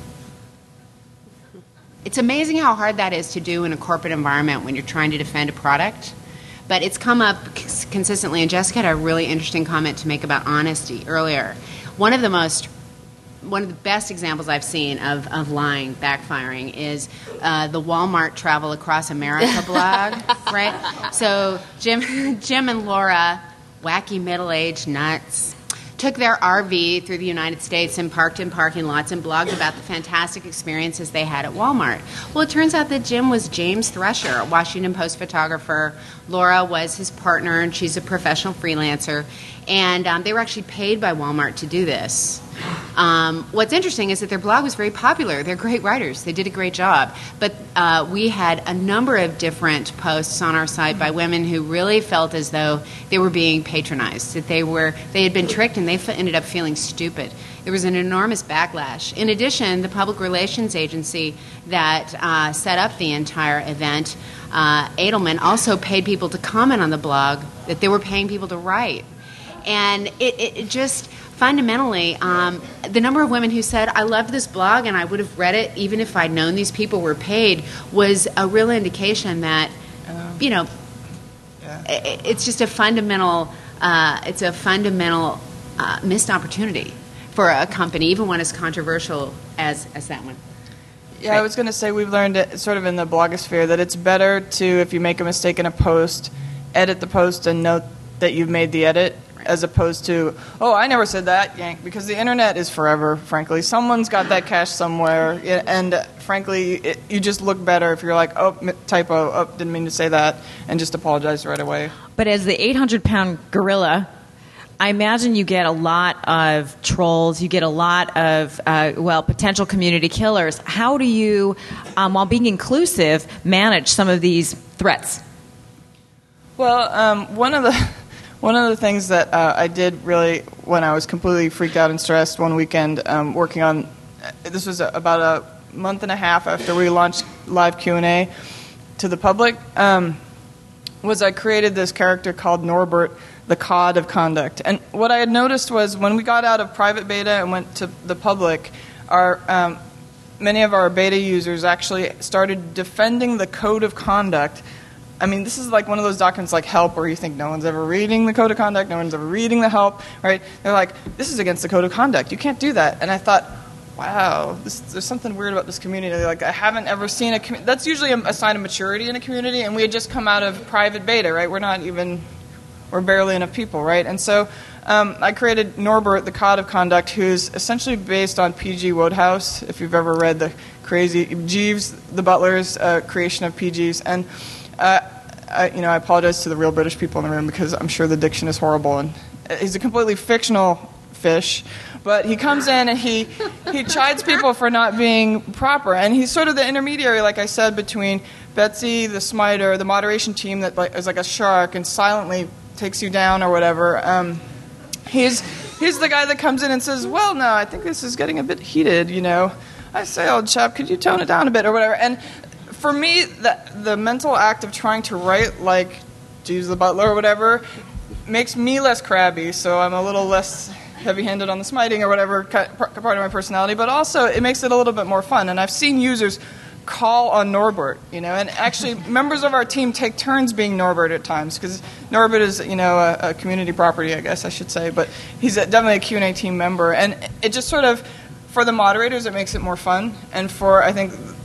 It's amazing how hard that is to do in a corporate environment when you're trying to defend a product. But it's come up consistently, and Jessica had a really interesting comment to make about honesty earlier. One of the most, one of the best examples I've seen of, of lying backfiring is uh, the Walmart Travel Across America blog, right? So Jim, Jim and Laura, wacky middle-aged nuts, took their R V through the United States and parked in parking lots and blogged about the fantastic experiences they had at Walmart. Well, it turns out that Jim was James Thresher, a Washington Post photographer. Laura was his partner, and she's a professional freelancer. And um, they were actually paid by Walmart to do this. Um, what's interesting is that their blog was very popular. They're great writers. They did a great job. But uh, we had a number of different posts on our site by women who really felt as though they were being patronized, that they were they had been tricked, and they f- ended up feeling stupid. There was an enormous backlash. In addition, the public relations agency that uh, set up the entire event, uh, Edelman, also paid people to comment on the blog that they were paying people to write. And it, it, it just fundamentally, um, the number of women who said, I loved this blog and I would have read it even if I'd known these people were paid, was a real indication that, um, you know, yeah. it, it's just a fundamental, uh, it's a fundamental uh, missed opportunity for a company, even one as controversial as, as that one. Yeah, I was going to say we've learned it sort of in the blogosphere that it's better to, if you make a mistake in a post, edit the post and note that you've made the edit, as opposed to, oh, I never said that, yank, because the internet is forever, frankly. Someone's got that cache somewhere, and uh, frankly, it, you just look better if you're like, oh, typo, oh, didn't mean to say that, and just apologize right away. But as the eight hundred pound gorilla, I imagine you get a lot of trolls, you get a lot of, uh, well, potential community killers. How do you, um, while being inclusive, manage some of these threats? Well, um, one of the... One of the things that uh, I did really when I was completely freaked out and stressed one weekend um, working on, this was a, about a month and a half after we launched live Q and A to the public, um, was I created this character called Norbert, the Cod of Conduct. And what I had noticed was when we got out of private beta and went to the public, our um, many of our beta users actually started defending the Code of Conduct. I mean, this is like one of those documents like HELP where you think no one's ever reading the Code of Conduct, no one's ever reading the HELP, right? They're like, this is against the Code of Conduct. You can't do that. And I thought, wow, this, there's something weird about this community. Like, I haven't ever seen a community. That's usually a, a sign of maturity in a community, and we had just come out of private beta, right? We're not even, we're barely enough people, right? And so um, I created Norbert, the Cod of Conduct, who's essentially based on P G Wodehouse, if you've ever read the crazy, Jeeves, the Butler's uh, creation of P Gs. And Uh, I, you know, I apologize to the real British people in the room because I'm sure the diction is horrible, and he's a completely fictional fish. But he comes in and he he chides people for not being proper, and he's sort of the intermediary, like I said, between Betsy, the smiter, the moderation team that like, is like a shark and silently takes you down or whatever. Um, he's he's the guy that comes in and says, "Well, no, I think this is getting a bit heated, you know." I say, old chap, could you tone it down a bit or whatever? And for me, the, the mental act of trying to write like Jeeves the Butler or whatever makes me less crabby, so I'm a little less heavy-handed on the smiting or whatever part of my personality, but also it makes it a little bit more fun. And I've seen users call on Norbert, you know, and actually members of our team take turns being Norbert at times, because Norbert is, you know, a, a community property, I guess I should say, but he's a, definitely a Q and A team member, and it just sort of, for the moderators, it makes it more fun, and for, I think,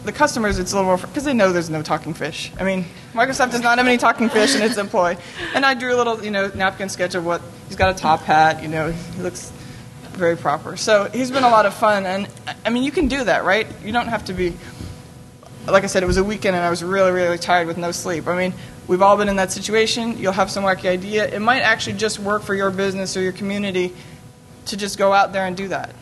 the customers, it's a little more because they know there's no talking fish. I mean, Microsoft does not have any talking fish in its employee. And I drew a little, you know, napkin sketch of what he's got a top hat. You know, he looks very proper. So he's been a lot of fun, and I mean, you can do that, right? You don't have to be. Like I said, it was a weekend, and I was really, really tired with no sleep. I mean, we've all been in that situation. You'll have some wacky idea. It might actually just work for your business or your community to just go out there and do that.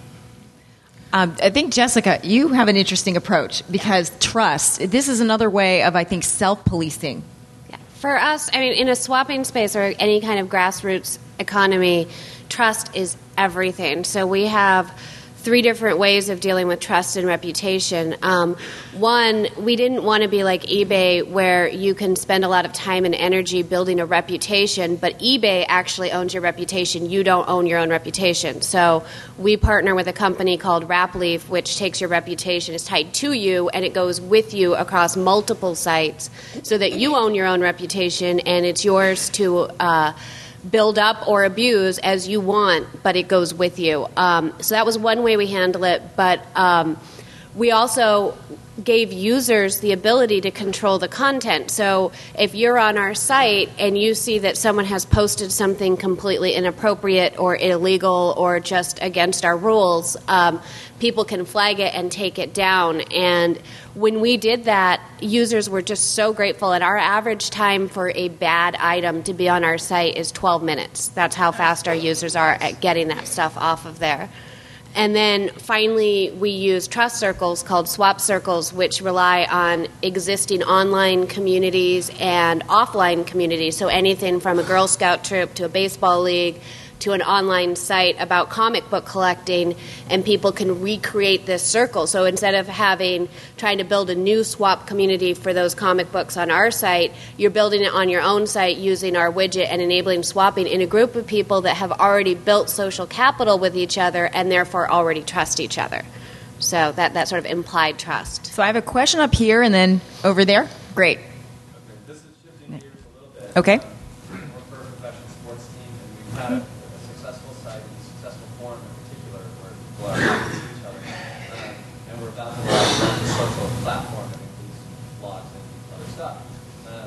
Um, I think, Jessica, you have an interesting approach because trust, this is another way of, I think, self-policing. Yeah. For us, I mean, in a swapping space or any kind of grassroots economy, trust is everything. So we have three different ways of dealing with trust and reputation. Um, one, we didn't want to be like eBay where you can spend a lot of time and energy building a reputation, but eBay actually owns your reputation. You don't own your own reputation. So we partner with a company called Rapleaf, which takes your reputation, is tied to you, and it goes with you across multiple sites so that you own your own reputation and it's yours to uh, build up or abuse as you want, but it goes with you. Um, so that was one way we handle it, but um, we also gave users the ability to control the content. So if you're on our site and you see that someone has posted something completely inappropriate or illegal or just against our rules, um, people can flag it and take it down. And when we did that, users were just so grateful. And our average time for a bad item to be on our site is twelve minutes. That's how fast our users are at getting that stuff off of there. And then finally, we use trust circles called swap circles, which rely on existing online communities and offline communities. So anything from a Girl Scout troop to a baseball league to an online site about comic book collecting, and people can recreate this circle. So instead of having trying to build a new swap community for those comic books on our site, you're building it on your own site using our widget and enabling swapping in a group of people that have already built social capital with each other and therefore already trust each other. So that, that sort of implied trust. So I have a question up here and then over there. Great. Okay, this is shifting gears a little bit. Okay. Um, we're for a professional sports team, and we've had a successful site and a successful forum in particular where people are talking to each other. Um, and we're about to launch a social platform that includes blogs and other stuff. Um,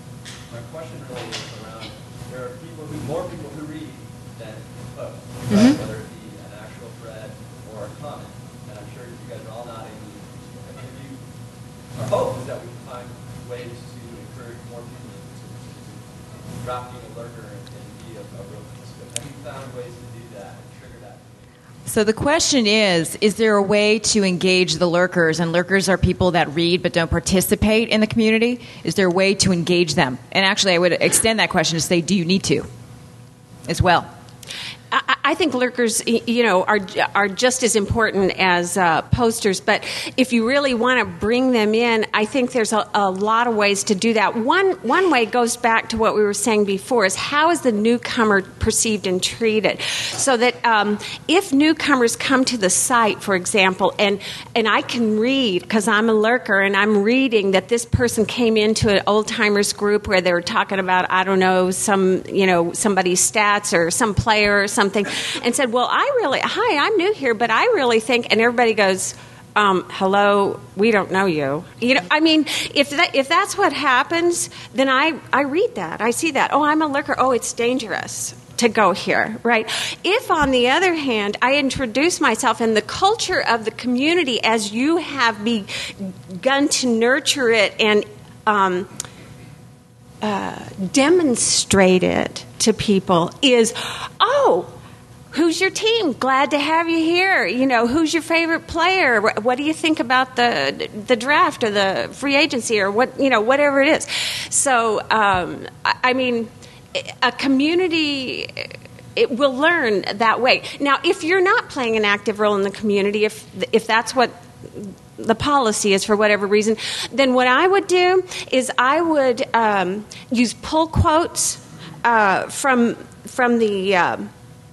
my question really is around, there are people who, more people who read than post, right? Mm-hmm. Whether it be an actual thread or a comment. And I'm sure you guys are all nodding. If you, our hope is that we can find ways to encourage more people to, to, to drop being a lurker and, and be a, a real participant. Have you found ways to do that and trigger that? So the question is, is there a way to engage the lurkers? And lurkers are people that read but don't participate in the community. Is there a way to engage them? And actually, I would extend that question to say, do you need to as well? I, I think lurkers, you know, are are just as important as uh, posters. But if you really want to bring them in, I think there's a, a lot of ways to do that. One one way goes back to what we were saying before: is how is the newcomer perceived and treated? So that um, if newcomers come to the site, for example, and and I can read because I'm a lurker and I'm reading that this person came into an old timers group where they were talking about I don't know some you know somebody's stats or some player or something, and said, well, I really, hi, I'm new here, but I really think, and everybody goes, um, hello, we don't know you. You know, I mean, if that, if that's what happens, then I, I read that. I see that. Oh, I'm a lurker. Oh, it's dangerous to go here, right? If, on the other hand, I introduce myself in the culture of the community as you have begun to nurture it and um, uh, demonstrate it to people is, oh, who's your team? Glad to have you here. You know, who's your favorite player? What do you think about the the draft or the free agency or what, you know, whatever it is. So, um, I mean, a community, it will learn that way. Now, if you're not playing an active role in the community, if if that's what the policy is for whatever reason, then what I would do is I would um, use pull quotes uh, from from the uh,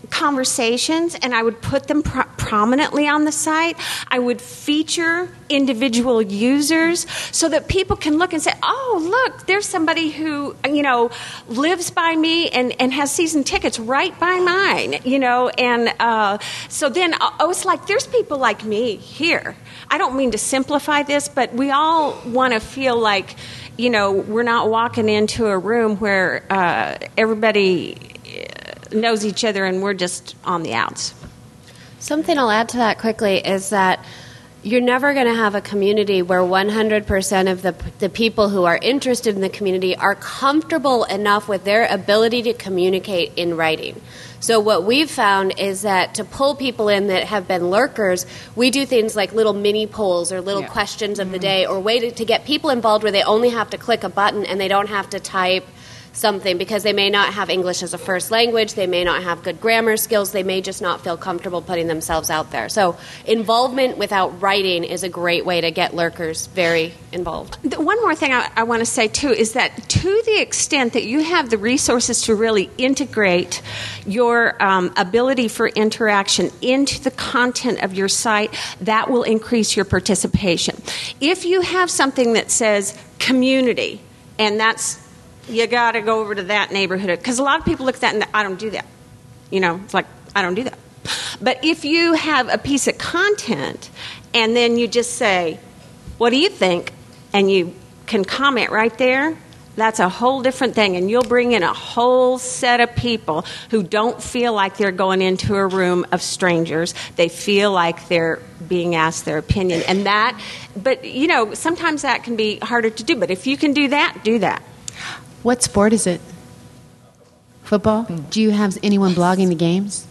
conversations and I would put them pro- prominently on the site. I would feature individual users so that people can look and say, oh, look, there's somebody who, you know, lives by me and, and has season tickets right by mine, you know, and uh, so then I was like, there's people like me here. I don't mean to simplify this, but we all want to feel like, you know, we're not walking into a room where uh, everybody knows each other and we're just on the outs. Something I'll add to that quickly is that you're never going to have a community where one hundred percent of the the people who are interested in the community are comfortable enough with their ability to communicate in writing. So what we've found is that to pull people in that have been lurkers, we do things like little mini polls or little Yeah. questions of the day, or way to, to get people involved where they only have to click a button and they don't have to type something, because they may not have English as a first language, they may not have good grammar skills, they may just not feel comfortable putting themselves out there. So involvement without writing is a great way to get lurkers very involved. The- One more thing I, I want to say, too, is that to the extent that you have the resources to really integrate your um, ability for interaction into the content of your site, that will increase your participation. If you have something that says community, and that's, you got to go over to that neighborhood, because a lot of people look at that and I don't do that. You know, it's like, I don't do that. But if you have a piece of content and then you just say, what do you think? And you can comment right there, that's a whole different thing. And you'll bring in a whole set of people who don't feel like they're going into a room of strangers. They feel like they're being asked their opinion. And that, but, you know, sometimes that can be harder to do. But if you can do that, do that. What sport is it? Football? Do you have anyone blogging the games?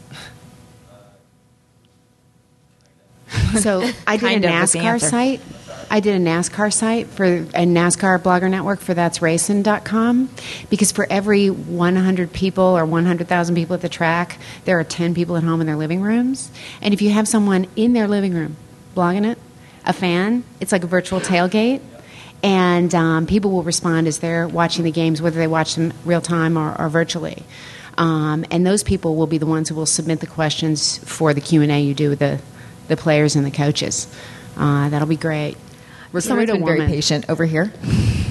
So I did Kind a of was the NASCAR answer. site. I did a NASCAR site for a NASCAR blogger network for that's racing dot com, because for every one hundred people or one hundred thousand people at the track, there are ten people at home in their living rooms. And if you have someone in their living room blogging it, a fan, it's like a virtual tailgate. And um, people will respond as they're watching the games, whether they watch them real time or, or virtually. Um, and those people will be the ones who will submit the questions for the Q and A you do with the, the players and the coaches. Uh, that'll be great. Someone's been very woman. patient over here. My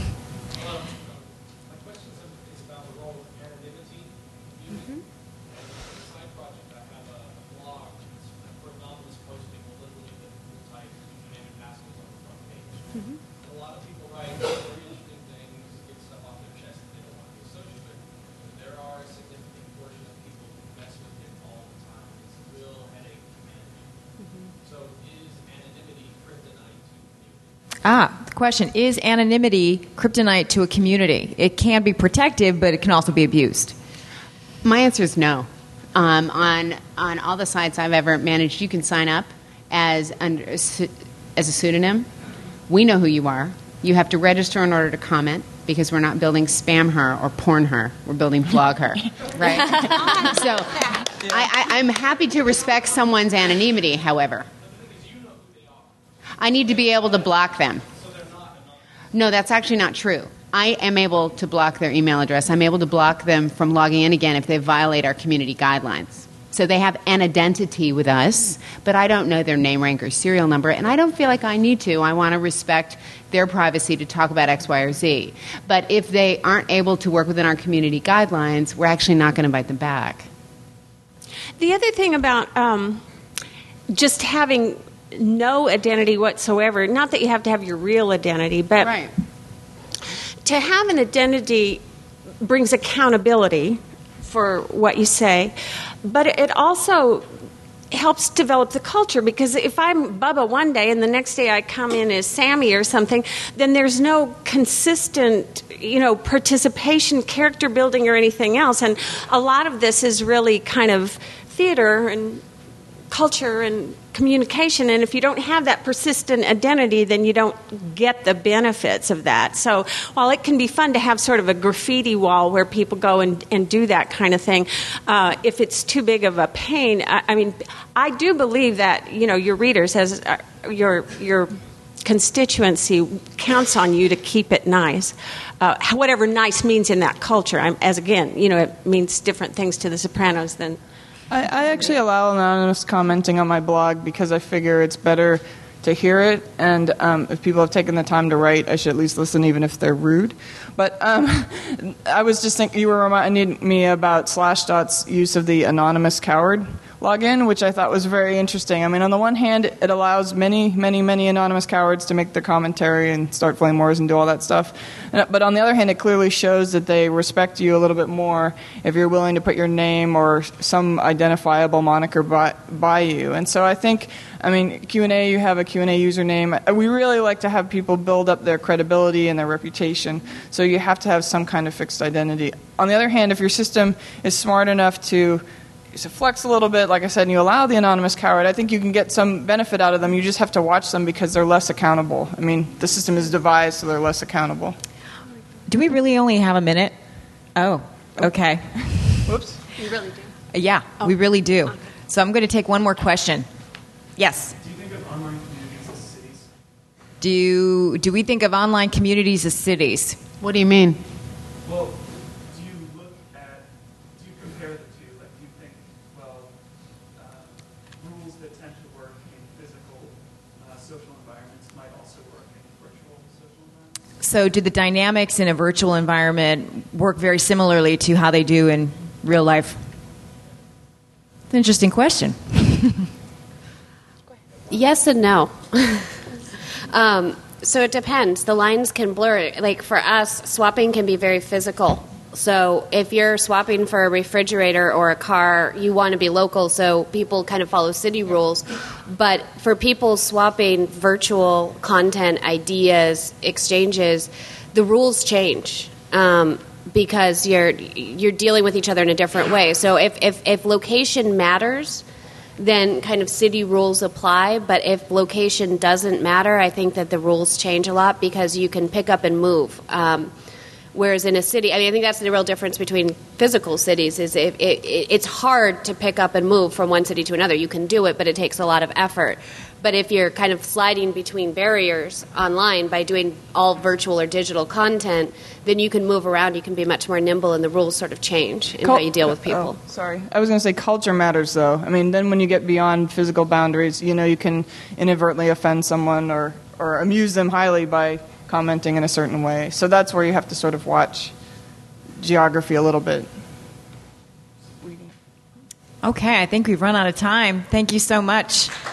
question is about the role of anonymity. You a side project, I have a blog for anonymous posting. Will literally the type username and passwords on the front page. A lot of people write very interesting things, get stuff off their chest that they don't want to be associated with. But there are a significant portion of people who mess with it all the time. It's a real headache to manage. So is anonymity kryptonite to community? Ah, the question, is anonymity kryptonite to a community? It can be protective, but it can also be abused. My answer is no. Um, on on all the sites I've ever managed, you can sign up as under as a pseudonym. We know who you are. You have to register in order to comment, because we're not building spam her or porn her. We're building blog her, right? So I, I, I'm happy to respect someone's anonymity. However, I need to be able to block them. No, that's actually not true. I am able to block their email address. I'm able to block them from logging in again if they violate our community guidelines. So they have an identity with us, but I don't know their name, rank, or serial number, and I don't feel like I need to. I want to respect their privacy to talk about X, Y, or Z. But if they aren't able to work within our community guidelines, we're actually not going to invite them back. The other thing about um, just having no identity whatsoever, not that you have to have your real identity, but Right. to have an identity brings accountability for what you say, but it also helps develop the culture, because if I'm Bubba one day and the next day I come in as Sammy or something, then there's no consistent, you know, participation, character building, or anything else. And a lot of this is really kind of theater and culture and communication, and if you don't have that persistent identity, then you don't get the benefits of that. So while it can be fun to have sort of a graffiti wall where people go and, and do that kind of thing, uh, if it's too big of a pain, I, I mean, I do believe that, you know, your readers, as uh, your your constituency counts on you to keep it nice, uh, whatever nice means in that culture. I'm, as again, you know, it means different things to the Sopranos than I, I actually allow anonymous commenting on my blog because I figure it's better to hear it, and um, if people have taken the time to write, I should at least listen, even if they're rude. But um, I was just thinking, you were reminding me about Slashdot's use of the anonymous coward login, which I thought was very interesting. I mean, on the one hand, it allows many, many, many anonymous cowards to make their commentary and start flame wars and do all that stuff. But on the other hand, it clearly shows that they respect you a little bit more if you're willing to put your name or some identifiable moniker by, by you. And so I think, I mean, Q and A, you have a Q and A username. We really like to have people build up their credibility and their reputation, so you have to have some kind of fixed identity. On the other hand, if your system is smart enough to to flex a little bit, like I said, and you allow the anonymous coward, I think you can get some benefit out of them. You just have to watch them because they're less accountable. I mean, the system is devised so they're less accountable. Do we really only have a minute? Oh, okay. Whoops. You really do. Yeah, we really do. So I'm going to take one more question. Yes. Do you think of online communities as cities? Do you, do we think of online communities as cities? What do you mean? Well, do you look at, do you compare the two? Like, do you think, well, uh, rules that tend to work in physical uh, social environments might also work in virtual social environments? So do the dynamics in a virtual environment work very similarly to how they do in real life? It's an interesting question. Yes and no. um, so it depends. The lines can blur. Like for us, swapping can be very physical. So if you're swapping for a refrigerator or a car, you want to be local, so people kind of follow city rules. But for people swapping virtual content, ideas, exchanges, the rules change. Um, because you're you're dealing with each other in a different way. So if, if, if location matters, then kind of city rules apply. But if location doesn't matter, I think that the rules change a lot because you can pick up and move. Um, whereas in a city, I mean, I think that's the real difference between physical cities is if it, it, it's hard to pick up and move from one city to another. You can do it, but it takes a lot of effort. But if you're kind of sliding between barriers online by doing all virtual or digital content, then you can move around. You can be much more nimble, and the rules sort of change in Cul- how you deal with people. Oh, sorry. I was going to say culture matters, though. I mean, then when you get beyond physical boundaries, you know, you can inadvertently offend someone or, or amuse them highly by commenting in a certain way. So that's where you have to sort of watch geography a little bit. Okay, I think we've run out of time. Thank you so much.